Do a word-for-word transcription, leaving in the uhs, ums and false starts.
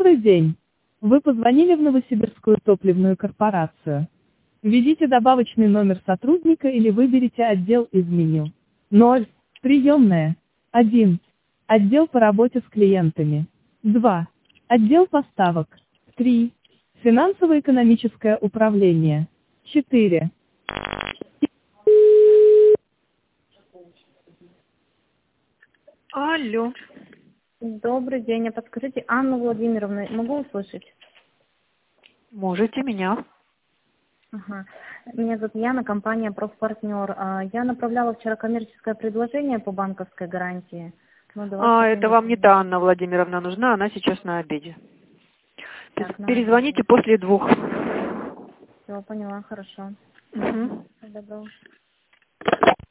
Добрый день. Вы позвонили в Новосибирскую топливную корпорацию. Введите добавочный номер сотрудника или выберите отдел из меню. ноль. Приемная. один. Отдел по работе с клиентами. два. Отдел поставок. три. Финансово-экономическое управление. четыре. Алло. Добрый день. А подскажите, Анну Владимировну могу услышать? Можете меня. Ага. Меня зовут Яна, компания «Профпартнер». А, Я направляла вчера коммерческое предложение по банковской гарантии. но до вас А, пока это не вам не дошло. та Анна Владимировна нужна, она сейчас на обеде. Так, на Перезвоните обеде. после двух. Все, поняла, хорошо. Мгм. Доброго.